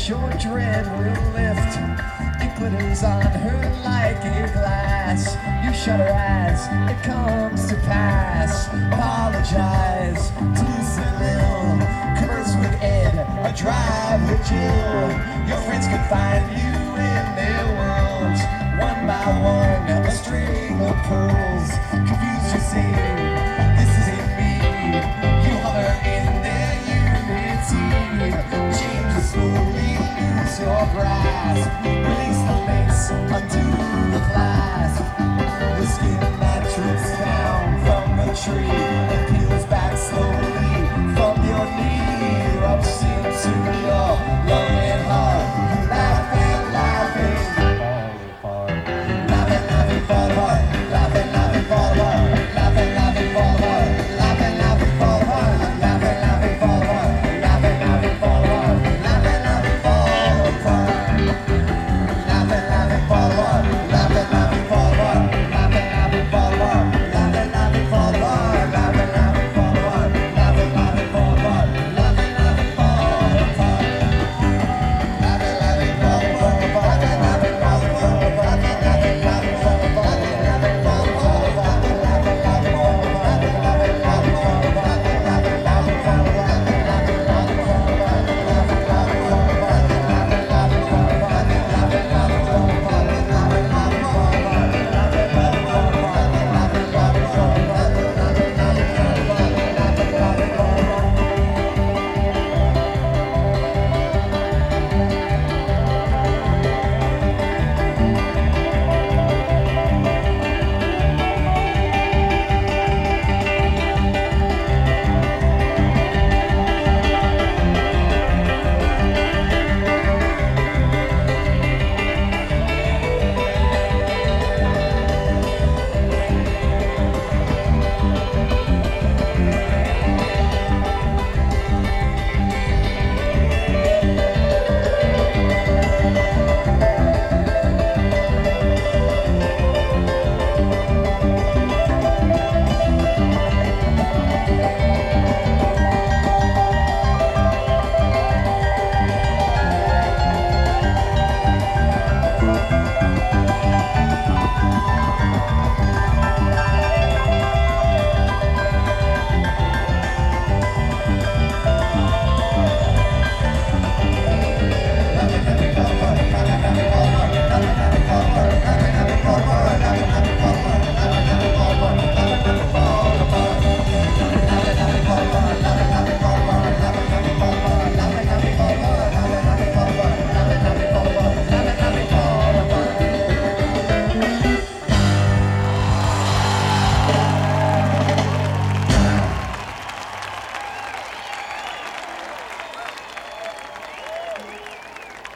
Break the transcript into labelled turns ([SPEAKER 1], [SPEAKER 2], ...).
[SPEAKER 1] your dread will lift. It glitters on her like a glass. You shut her eyes, it comes to pass. Apologize to Lucy Lill, converse with Ed, or drive with Jill. Your friends can find you in their worlds, one by one, a string of pearls. Confused, you say, this isn't me. You hover in their unity. Change will slowly lose your grasp. Release the lace, undo the clasp. The skin that drips down from the tree.